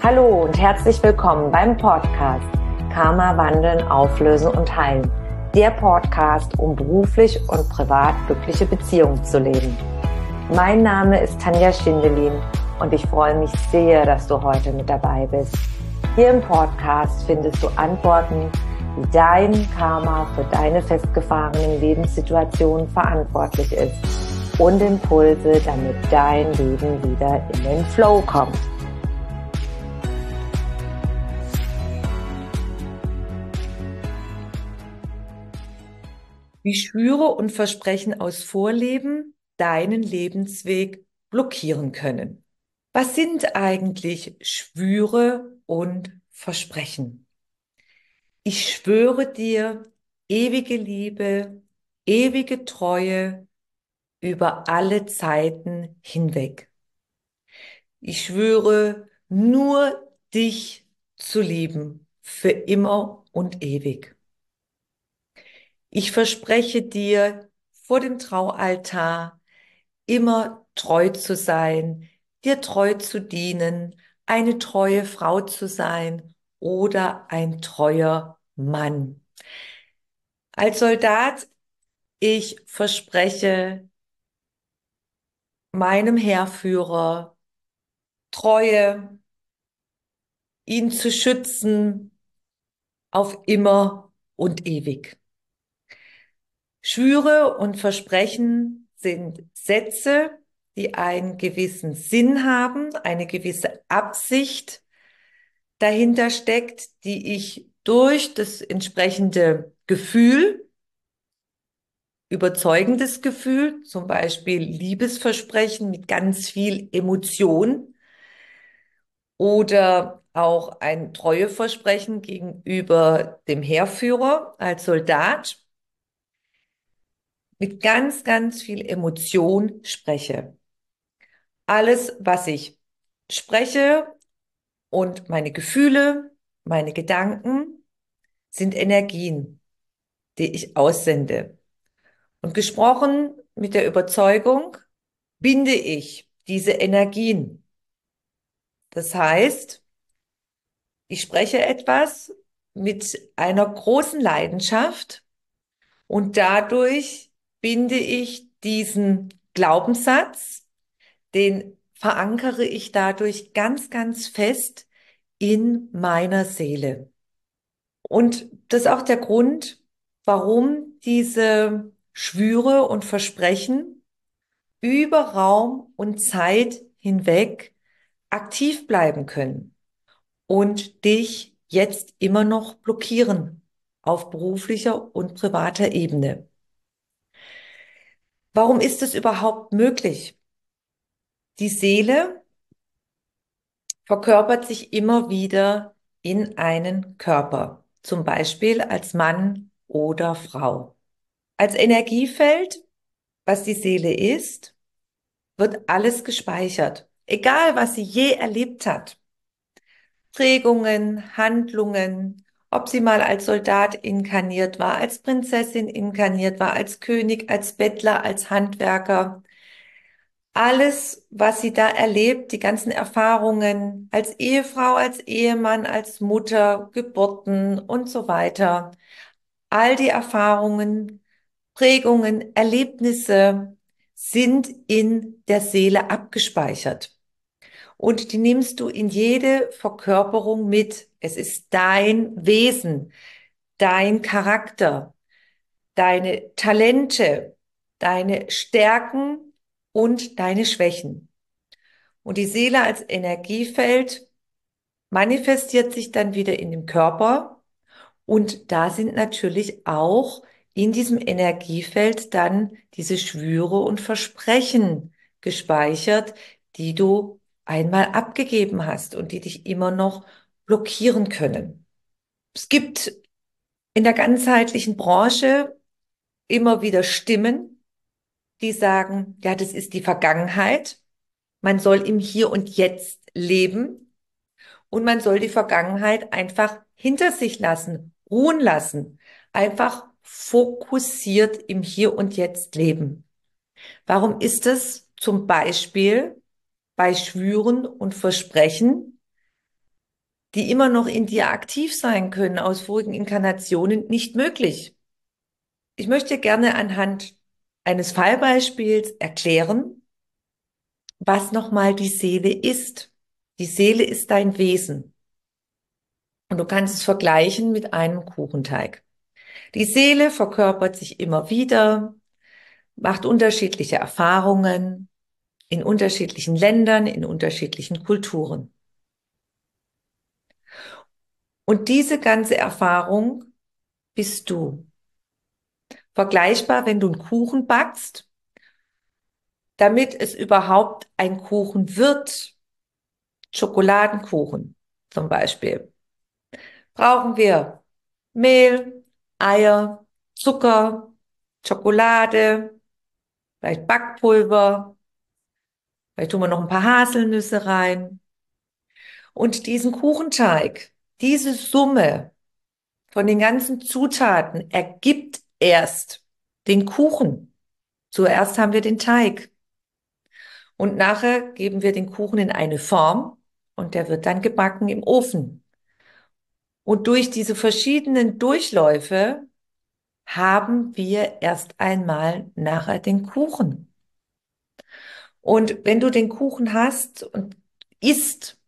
Hallo und herzlich willkommen beim Podcast Karma wandeln, auflösen und heilen. Der Podcast, um beruflich und privat glückliche Beziehungen zu leben. Mein Name ist Tanja Schindelin und ich freue mich sehr, dass du heute mit dabei bist. Hier im Podcast findest du Antworten, wie dein Karma für deine festgefahrenen Lebenssituationen verantwortlich ist und Impulse, damit dein Leben wieder in den Flow kommt. Wie Schwüre und Versprechen aus Vorleben deinen Lebensweg blockieren können. Was sind eigentlich Schwüre und Versprechen? Ich schwöre dir ewige Liebe, ewige Treue über alle Zeiten hinweg. Ich schwöre nur dich zu lieben, für immer und ewig. Ich verspreche dir vor dem Traualtar immer treu zu sein, dir treu zu dienen, eine treue Frau zu sein oder ein treuer Mann. Als Soldat, ich verspreche meinem Heerführer Treue, ihn zu schützen auf immer und ewig. Schwüre und Versprechen sind Sätze, die einen gewissen Sinn haben, eine gewisse Absicht dahinter steckt, die ich durch das entsprechende Gefühl, überzeugendes Gefühl, zum Beispiel Liebesversprechen mit ganz viel Emotion oder auch ein Treueversprechen gegenüber dem Heerführer als Soldat, mit ganz, ganz viel Emotion spreche. Alles, was ich spreche und meine Gefühle, meine Gedanken sind Energien, die ich aussende. Und gesprochen mit der Überzeugung binde ich diese Energien. Das heißt, ich spreche etwas mit einer großen Leidenschaft und dadurch binde ich diesen Glaubenssatz, den verankere ich dadurch ganz, ganz fest in meiner Seele. Und das ist auch der Grund, warum diese Schwüre und Versprechen über Raum und Zeit hinweg aktiv bleiben können und dich jetzt immer noch blockieren auf beruflicher und privater Ebene. Warum ist es überhaupt möglich? Die Seele verkörpert sich immer wieder in einen Körper, zum Beispiel als Mann oder Frau. Als Energiefeld, was die Seele ist, wird alles gespeichert, egal was sie je erlebt hat. Prägungen, Handlungen, ob sie mal als Soldat inkarniert war, als Prinzessin inkarniert war, als König, als Bettler, als Handwerker. Alles, was sie da erlebt, die ganzen Erfahrungen als Ehefrau, als Ehemann, als Mutter, Geburten und so weiter. All die Erfahrungen, Prägungen, Erlebnisse sind in der Seele abgespeichert. Und die nimmst du in jede Verkörperung mit. Es ist dein Wesen, dein Charakter, deine Talente, deine Stärken und deine Schwächen. Und die Seele als Energiefeld manifestiert sich dann wieder in dem Körper. Und da sind natürlich auch in diesem Energiefeld dann diese Schwüre und Versprechen gespeichert, die du einmal abgegeben hast und die dich immer noch blockieren können. Es gibt in der ganzheitlichen Branche immer wieder Stimmen, die sagen, ja, das ist die Vergangenheit. Man soll im Hier und Jetzt leben und man soll die Vergangenheit einfach hinter sich lassen, ruhen lassen, einfach fokussiert im Hier und Jetzt leben. Warum ist es zum Beispiel bei Schwüren und Versprechen die immer noch in dir aktiv sein können aus vorigen Inkarnationen, nicht möglich. Ich möchte gerne anhand eines Fallbeispiels erklären, was nochmal die Seele ist. Die Seele ist dein Wesen. Und du kannst es vergleichen mit einem Kuchenteig. Die Seele verkörpert sich immer wieder, macht unterschiedliche Erfahrungen in unterschiedlichen Ländern, in unterschiedlichen Kulturen. Und diese ganze Erfahrung bist du. Vergleichbar, wenn du einen Kuchen backst, damit es überhaupt ein Kuchen wird, Schokoladenkuchen zum Beispiel, brauchen wir Mehl, Eier, Zucker, Schokolade, vielleicht Backpulver, vielleicht tun wir noch ein paar Haselnüsse rein. Und diesen Kuchenteig, diese Summe von den ganzen Zutaten ergibt erst den Kuchen. Zuerst haben wir den Teig und nachher geben wir den Kuchen in eine Form und der wird dann gebacken im Ofen. Und durch diese verschiedenen Durchläufe haben wir erst einmal nachher den Kuchen. Und wenn du den Kuchen hast und isst,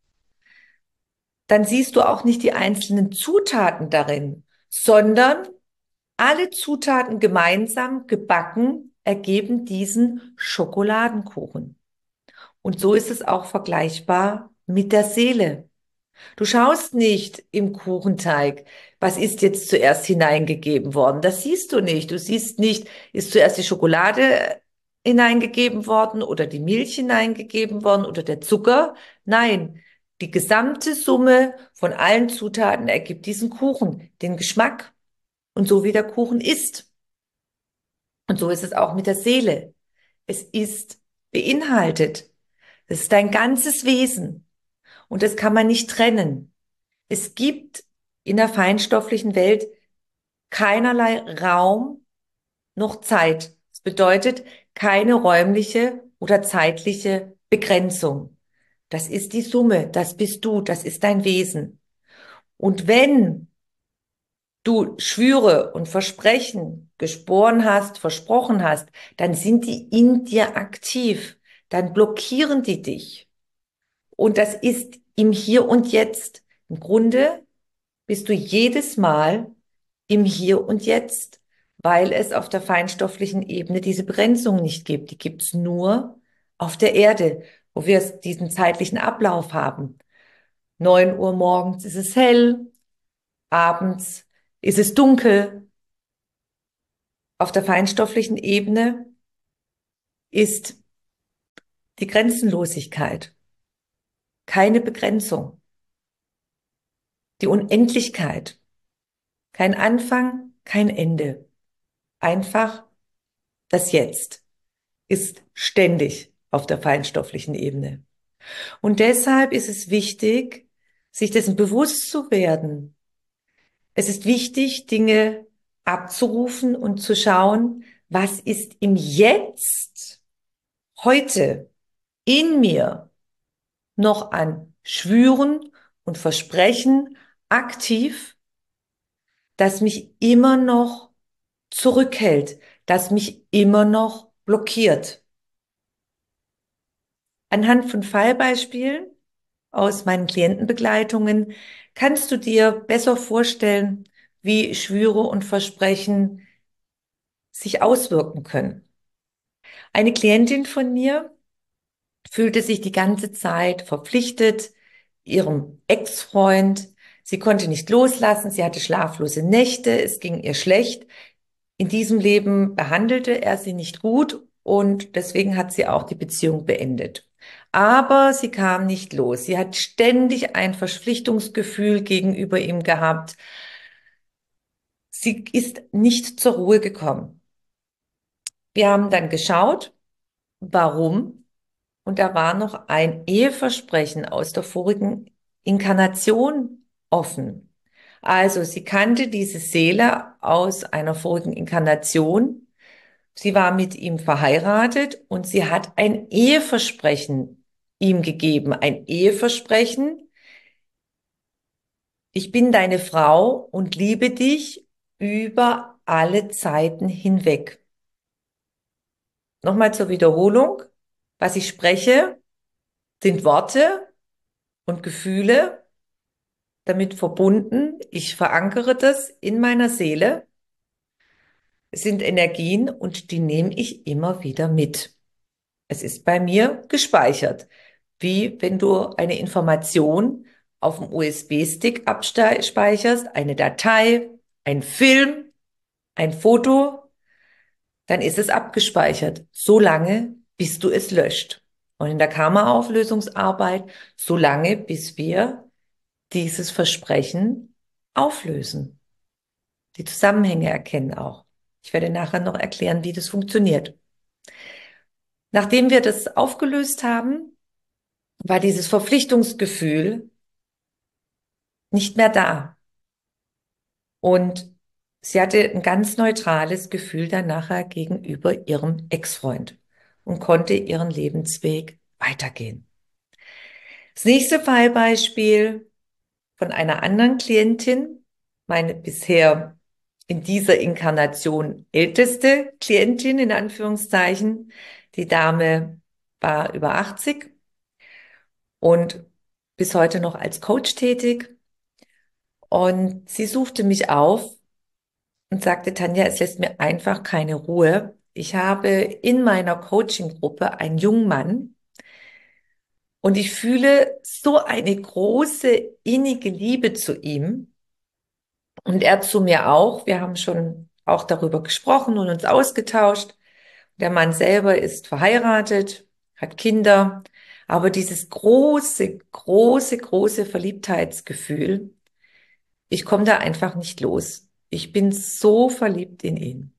dann siehst du auch nicht die einzelnen Zutaten darin, sondern alle Zutaten gemeinsam gebacken ergeben diesen Schokoladenkuchen. Und so ist es auch vergleichbar mit der Seele. Du schaust nicht im Kuchenteig, was ist jetzt zuerst hineingegeben worden. Das siehst du nicht. Du siehst nicht, ist zuerst die Schokolade hineingegeben worden oder die Milch hineingegeben worden oder der Zucker. Nein, die gesamte Summe von allen Zutaten ergibt diesen Kuchen, den Geschmack und so wie der Kuchen ist. Und so ist es auch mit der Seele. Es ist beinhaltet. Es ist dein ganzes Wesen und das kann man nicht trennen. Es gibt in der feinstofflichen Welt keinerlei Raum noch Zeit. Das bedeutet keine räumliche oder zeitliche Begrenzung. Das ist die Summe, das bist du, das ist dein Wesen. Und wenn du Schwüre und Versprechen geschworen hast, versprochen hast, dann sind die in dir aktiv, dann blockieren die dich. Und das ist im Hier und Jetzt. Im Grunde bist du jedes Mal im Hier und Jetzt, weil es auf der feinstofflichen Ebene diese Begrenzung nicht gibt. Die gibt's nur auf der Erde, wo wir diesen zeitlichen Ablauf haben. 9 Uhr morgens ist es hell, abends ist es dunkel. Auf der feinstofflichen Ebene ist die Grenzenlosigkeit, keine Begrenzung, die Unendlichkeit, kein Anfang, kein Ende. Einfach das Jetzt ist ständig auf der feinstofflichen Ebene. Und deshalb ist es wichtig, sich dessen bewusst zu werden. Es ist wichtig, Dinge abzurufen und zu schauen, was ist im Jetzt, heute, in mir noch an Schwüren und Versprechen aktiv, das mich immer noch zurückhält, das mich immer noch blockiert. Anhand von Fallbeispielen aus meinen Klientenbegleitungen kannst du dir besser vorstellen, wie Schwüre und Versprechen sich auswirken können. Eine Klientin von mir fühlte sich die ganze Zeit verpflichtet, ihrem Ex-Freund. Sie konnte nicht loslassen, sie hatte schlaflose Nächte, es ging ihr schlecht. In diesem Leben behandelte er sie nicht gut und deswegen hat sie auch die Beziehung beendet. Aber sie kam nicht los. Sie hat ständig ein Verpflichtungsgefühl gegenüber ihm gehabt. Sie ist nicht zur Ruhe gekommen. Wir haben dann geschaut, warum. Und da war noch ein Eheversprechen aus der vorigen Inkarnation offen. Also sie kannte diese Seele aus einer vorigen Inkarnation. Sie war mit ihm verheiratet und sie hat ein Eheversprechen ihm gegeben. Ein Eheversprechen, Ich bin deine Frau und liebe dich über alle Zeiten hinweg. Nochmal zur Wiederholung. Was ich spreche, sind Worte und Gefühle damit verbunden. Ich verankere das in meiner Seele. Es sind Energien und die nehme ich immer wieder mit. Es ist bei mir gespeichert, wie wenn du eine Information auf dem USB-Stick abspeicherst, eine Datei, ein Film, ein Foto, dann ist es abgespeichert, so lange, bis du es löscht. Und in der Karma-Auflösungsarbeit, so lange, bis wir dieses Versprechen auflösen, die Zusammenhänge erkennen auch. Ich werde nachher noch erklären, wie das funktioniert. Nachdem wir das aufgelöst haben, war dieses Verpflichtungsgefühl nicht mehr da. Und sie hatte ein ganz neutrales Gefühl dann nachher gegenüber ihrem Ex-Freund und konnte ihren Lebensweg weitergehen. Das nächste Fallbeispiel von einer anderen Klientin, meine bisher in dieser Inkarnation älteste Klientin in Anführungszeichen. Die Dame war über 80 und bis heute noch als Coach tätig. Und sie suchte mich auf und sagte, Tanja, es lässt mir einfach keine Ruhe. Ich habe in meiner Coaching-Gruppe einen jungen Mann und ich fühle so eine große innige Liebe zu ihm und er zu mir auch. Wir haben schon auch darüber gesprochen und uns ausgetauscht. Der Mann selber ist verheiratet, hat Kinder, aber dieses große Verliebtheitsgefühl, ich komme da einfach nicht los. Ich bin so verliebt in ihn.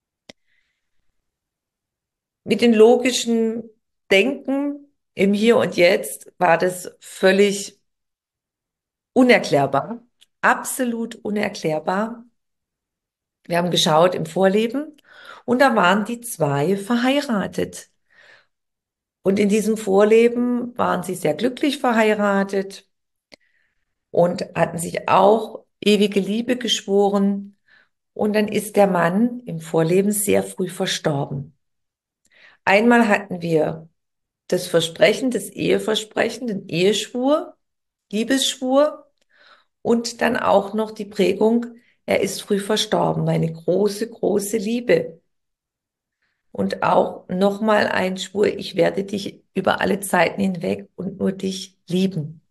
Mit dem logischen Denken im Hier und Jetzt war das völlig unerklärbar, absolut unerklärbar. Wir haben geschaut im Vorleben und da waren die zwei verheiratet. Und in diesem Vorleben waren sie sehr glücklich verheiratet und hatten sich auch ewige Liebe geschworen. Und dann ist der Mann im Vorleben sehr früh verstorben. Einmal hatten wir das Versprechen, das Eheversprechen, den Eheschwur, Liebesschwur und dann auch noch die Prägung, er ist früh verstorben, meine große Liebe. Und auch nochmal ein Schwur, ich werde dich über alle Zeiten hinweg und nur dich lieben.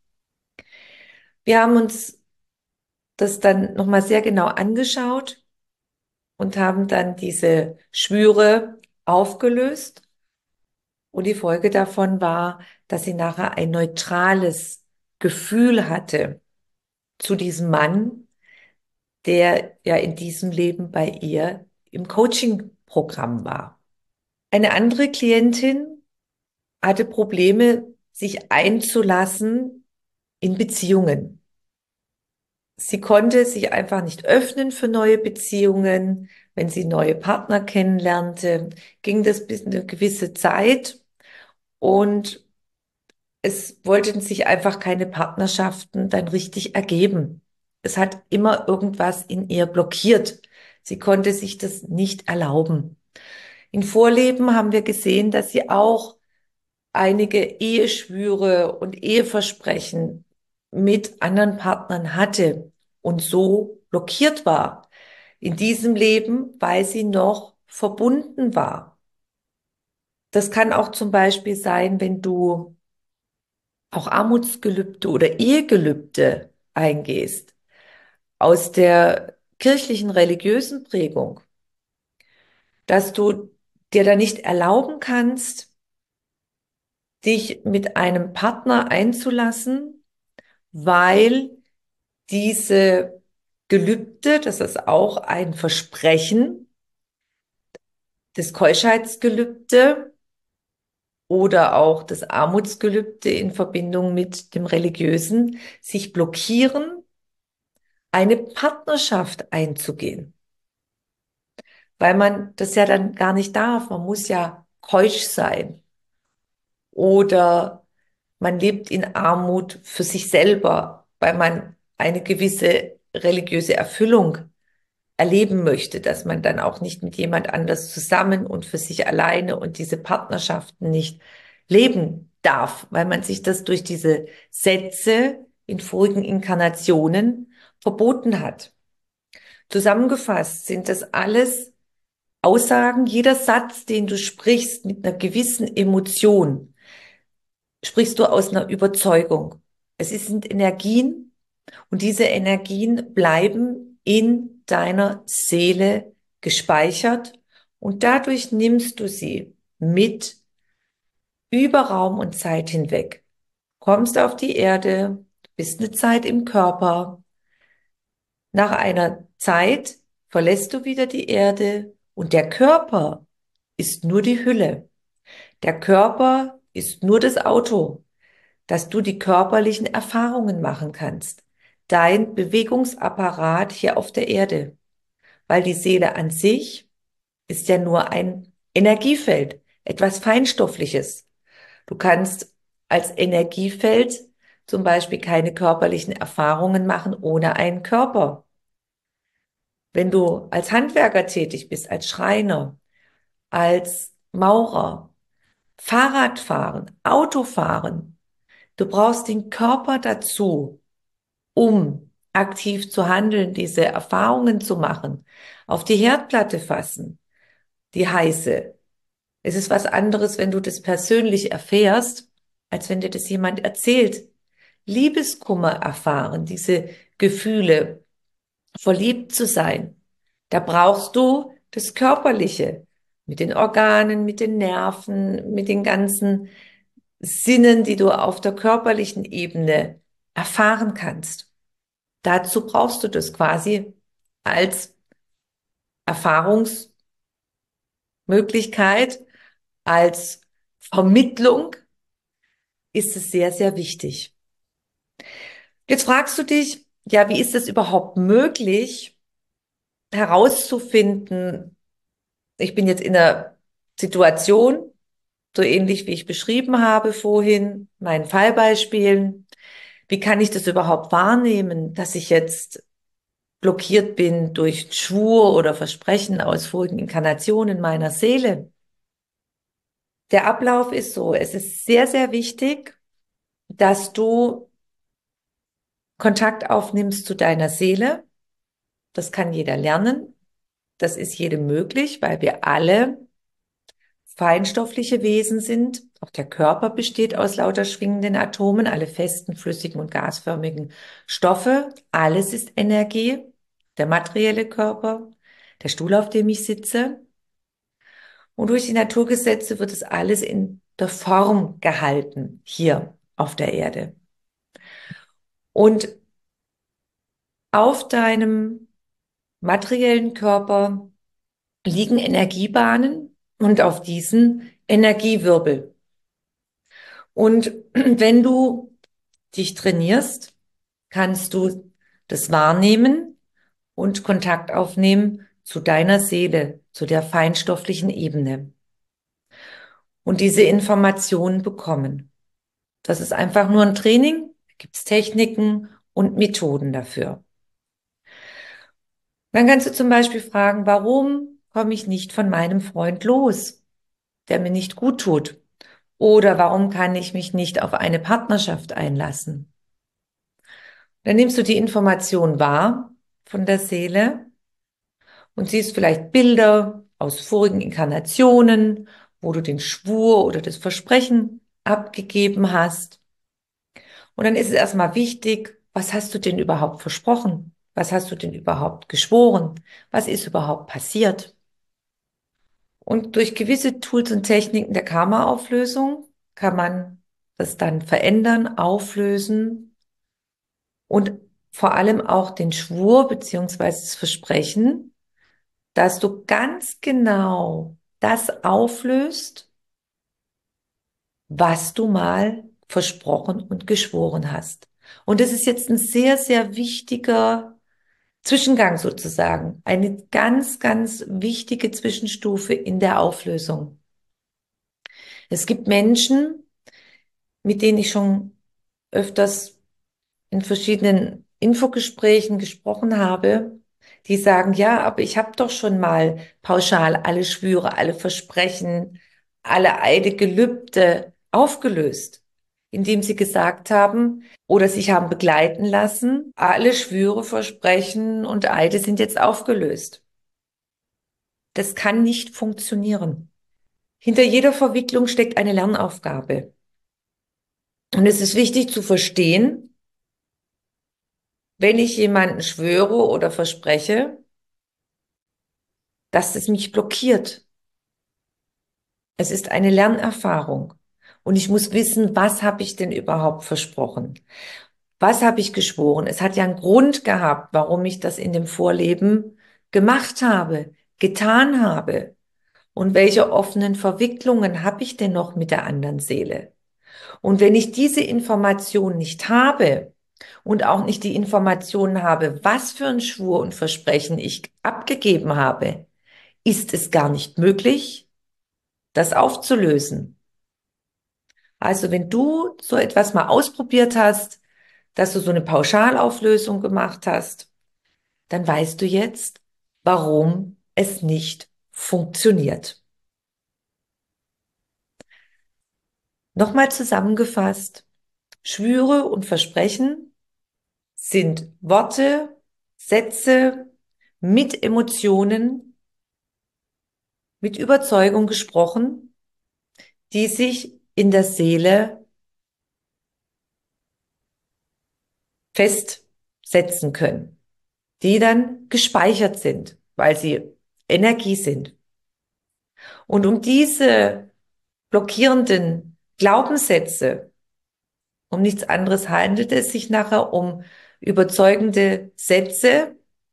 Wir haben uns das dann nochmal sehr genau angeschaut und haben dann diese Schwüre aufgelöst. Und die Folge davon war, dass sie nachher ein neutrales Gefühl hatte zu diesem Mann, der ja in diesem Leben bei ihr im Coaching-Programm war. Eine andere Klientin hatte Probleme, sich einzulassen in Beziehungen. Sie konnte sich einfach nicht öffnen für neue Beziehungen. Wenn sie neue Partner kennenlernte, ging das bis eine gewisse Zeit und es wollten sich einfach keine Partnerschaften dann richtig ergeben. Es hat immer irgendwas in ihr blockiert. Sie konnte sich das nicht erlauben. In Vorleben haben wir gesehen, dass sie auch einige Eheschwüre und Eheversprechen mit anderen Partnern hatte und so blockiert war. In diesem Leben, weil sie noch verbunden war. Das kann auch zum Beispiel sein, wenn du auch Armutsgelübde oder Ehegelübde eingehst, aus der kirchlichen religiösen Prägung, dass du dir da nicht erlauben kannst, dich mit einem Partner einzulassen, weil diese Gelübde, das ist auch ein Versprechen, das Keuschheitsgelübde oder auch das Armutsgelübde in Verbindung mit dem Religiösen, sich blockieren, eine Partnerschaft einzugehen, weil man das ja dann gar nicht darf. Man muss ja keusch sein oder man lebt in Armut für sich selber, weil man eine gewisse religiöse Erfüllung erleben möchte, dass man dann auch nicht mit jemand anders zusammen und für sich alleine und diese Partnerschaften nicht leben darf, weil man sich das durch diese Sätze in vorigen Inkarnationen verboten hat. Zusammengefasst sind das alles Aussagen, jeder Satz, den du sprichst mit einer gewissen Emotion, sprichst du aus einer Überzeugung. Sind Energien und diese Energien bleiben in deiner Seele gespeichert und dadurch nimmst du sie mit über Raum und Zeit hinweg. Kommst auf die Erde, bist eine Zeit im Körper. Nach einer Zeit verlässt du wieder die Erde und der Körper ist nur die Hülle. Der Körper ist nur das Auto, dass du die körperlichen Erfahrungen machen kannst. Dein Bewegungsapparat hier auf der Erde. Weil die Seele an sich ist ja nur ein Energiefeld, etwas Feinstoffliches. Du kannst als Energiefeld zum Beispiel keine körperlichen Erfahrungen machen ohne einen Körper. Wenn du als Handwerker tätig bist, als Schreiner, als Maurer, Fahrradfahren, Autofahren, du brauchst den Körper dazu, um aktiv zu handeln, diese Erfahrungen zu machen, auf die Herdplatte fassen, die heiße. Es ist was anderes, wenn du das persönlich erfährst, als wenn dir das jemand erzählt. Liebeskummer erfahren, diese Gefühle, verliebt zu sein. Da brauchst du das Körperliche mit den Organen, mit den Nerven, mit den ganzen Sinnen, die du auf der körperlichen Ebene erfahren kannst. Dazu brauchst du das quasi als Erfahrungsmöglichkeit, als Vermittlung ist es sehr, sehr wichtig. Jetzt fragst du dich, ja, wie ist es überhaupt möglich, herauszufinden, ich bin jetzt in einer Situation, so ähnlich wie ich beschrieben habe vorhin, meinen Fallbeispielen. Wie kann ich das überhaupt wahrnehmen, dass ich jetzt blockiert bin durch Schwur oder Versprechen aus vorigen Inkarnationen meiner Seele? Der Ablauf ist so, es ist sehr, sehr wichtig, dass du Kontakt aufnimmst zu deiner Seele. Das kann jeder lernen. Das ist jedem möglich, weil wir alle feinstoffliche Wesen sind. Auch der Körper besteht aus lauter schwingenden Atomen, alle festen, flüssigen und gasförmigen Stoffe. Alles ist Energie. Der materielle Körper, der Stuhl, auf dem ich sitze. Und durch die Naturgesetze wird es alles in der Form gehalten, hier auf der Erde. Und auf deinem materiellen Körper liegen Energiebahnen und auf diesen Energiewirbel. Und wenn du dich trainierst, kannst du das wahrnehmen und Kontakt aufnehmen zu deiner Seele, zu der feinstofflichen Ebene und diese Informationen bekommen. Das ist einfach nur ein Training, da gibt es Techniken und Methoden dafür. Dann kannst du zum Beispiel fragen, warum komme ich nicht von meinem Freund los, der mir nicht gut tut? Oder warum kann ich mich nicht auf eine Partnerschaft einlassen? Dann nimmst du die Information wahr von der Seele und siehst vielleicht Bilder aus vorigen Inkarnationen, wo du den Schwur oder das Versprechen abgegeben hast. Und dann ist es erstmal wichtig, was hast du denn überhaupt versprochen? Was hast du denn überhaupt geschworen? Was ist überhaupt passiert? Und durch gewisse Tools und Techniken der Karma-Auflösung kann man das dann verändern, auflösen und vor allem auch den Schwur beziehungsweise das Versprechen, dass du ganz genau das auflöst, was du mal versprochen und geschworen hast. Und das ist jetzt ein sehr, sehr wichtiger Zwischengang sozusagen, eine ganz, ganz wichtige Zwischenstufe in der Auflösung. Es gibt Menschen, mit denen ich schon öfters in verschiedenen Infogesprächen gesprochen habe, die sagen, ja, aber ich habe doch schon mal pauschal alle Schwüre, alle Versprechen, alle Eide, Gelübde aufgelöst, indem sie gesagt haben oder sich haben begleiten lassen, alle Schwüre, Versprechen und Eide sind jetzt aufgelöst. Das kann nicht funktionieren. Hinter jeder Verwicklung steckt eine Lernaufgabe. Und es ist wichtig zu verstehen, wenn ich jemanden schwöre oder verspreche, dass es mich blockiert. Es ist eine Lernerfahrung. Und ich muss wissen, was habe ich denn überhaupt versprochen? Was habe ich geschworen? Es hat ja einen Grund gehabt, warum ich das in dem Vorleben gemacht habe, getan habe. Und welche offenen Verwicklungen habe ich denn noch mit der anderen Seele? Und wenn ich diese Information nicht habe und auch nicht die Information habe, was für ein Schwur und Versprechen ich abgegeben habe, ist es gar nicht möglich, das aufzulösen. Also wenn du so etwas mal ausprobiert hast, dass du so eine Pauschalauflösung gemacht hast, dann weißt du jetzt, warum es nicht funktioniert. Nochmal zusammengefasst, Schwüre und Versprechen sind Worte, Sätze mit Emotionen, mit Überzeugung gesprochen, die sich in der Seele festsetzen können, die dann gespeichert sind, weil sie Energie sind. Und um diese blockierenden Glaubenssätze, um nichts anderes handelt es sich nachher um überzeugende Sätze,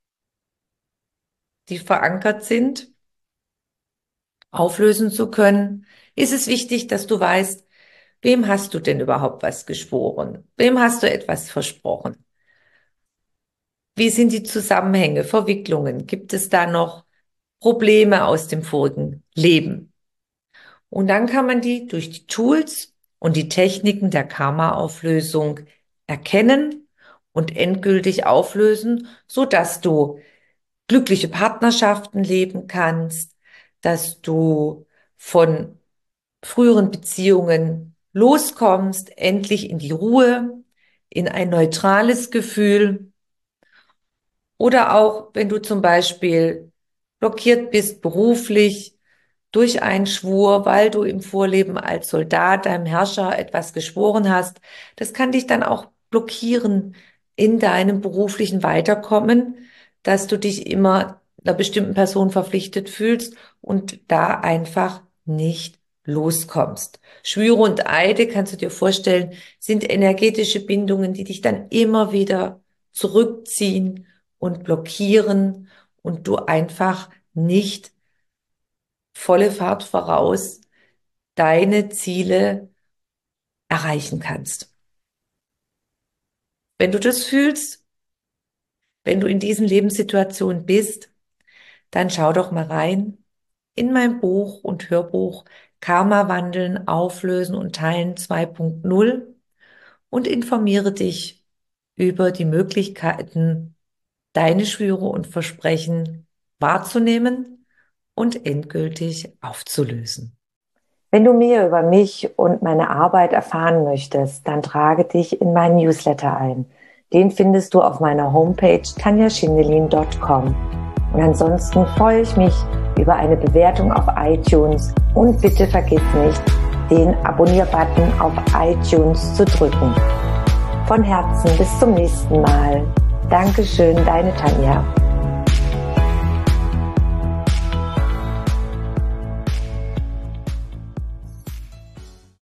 die verankert sind, auflösen zu können, ist es wichtig, dass du weißt, wem hast du denn überhaupt was geschworen? Wem hast du etwas versprochen? Wie sind die Zusammenhänge, Verwicklungen? Gibt es da noch Probleme aus dem vorigen Leben? Und dann kann man die durch die Tools und die Techniken der Karma-Auflösung erkennen und endgültig auflösen, so dass du glückliche Partnerschaften leben kannst, dass du von früheren Beziehungen loskommst, endlich in die Ruhe, in ein neutrales Gefühl. Oder auch, wenn du zum Beispiel blockiert bist beruflich durch einen Schwur, weil du im Vorleben als Soldat deinem Herrscher etwas geschworen hast, das kann dich dann auch blockieren in deinem beruflichen Weiterkommen, dass du dich immer einer bestimmten Person verpflichtet fühlst und da einfach nicht loskommst. Schwüre und Eide, kannst du dir vorstellen, sind energetische Bindungen, die dich dann immer wieder zurückziehen und blockieren und du einfach nicht volle Fahrt voraus deine Ziele erreichen kannst. Wenn du das fühlst, wenn du in diesen Lebenssituationen bist, dann schau doch mal rein in mein Buch und Hörbuch Karma wandeln, auflösen und teilen 2.0 und informiere dich über die Möglichkeiten, deine Schwüre und Versprechen wahrzunehmen und endgültig aufzulösen. Wenn du mehr über mich und meine Arbeit erfahren möchtest, dann trage dich in meinen Newsletter ein. Den findest du auf meiner Homepage tanjaschindelin.com. Und ansonsten freue ich mich über eine Bewertung auf iTunes und bitte vergiss nicht, den Abonnier-Button auf iTunes zu drücken. Von Herzen bis zum nächsten Mal. Dankeschön, deine Tanja.